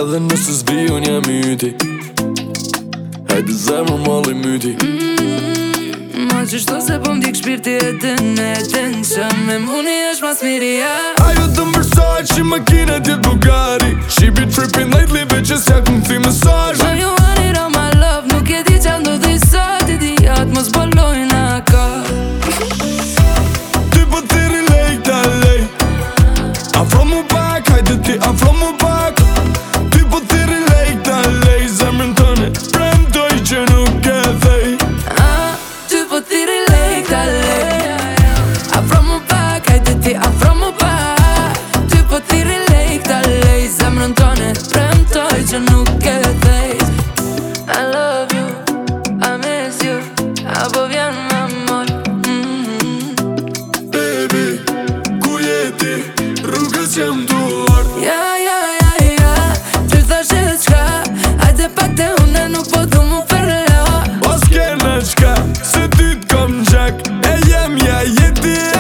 Edhe nëse s'vi unë jam yti. Hajde zemër malli myti. Ma qështu se po m'dik shpirti e den që me muni është mas miria. Ajo të mërsaj që makina tjetë Bugatti. She be tripping lately bitches ja kum fi mesazhe. Know you want it all my love, nuk e di qa ndodhi sot. Idiot mos bolojna ka. Ty po thiri lej ta lej. Afro mu pak, hajde ti afro mu pak. Ty po thiri lej ta lej. Zemrën tëne premtoj që nuk e thej. Ty po thiri lej ta lej. Afro mu pak, hajde ti afro mu pak. Ty po thiri lej ta lej. Zemrën tëne premtoj që nuk e thej. I love you, I miss you. Apo vjen më moj. Baby, ku jeti, rrugës jam duar. Ja, ty thashe qka. Hajde pak te une nuk po du mu përla. Pas kena qka, se ty t'kom gjak. E jem ja jeti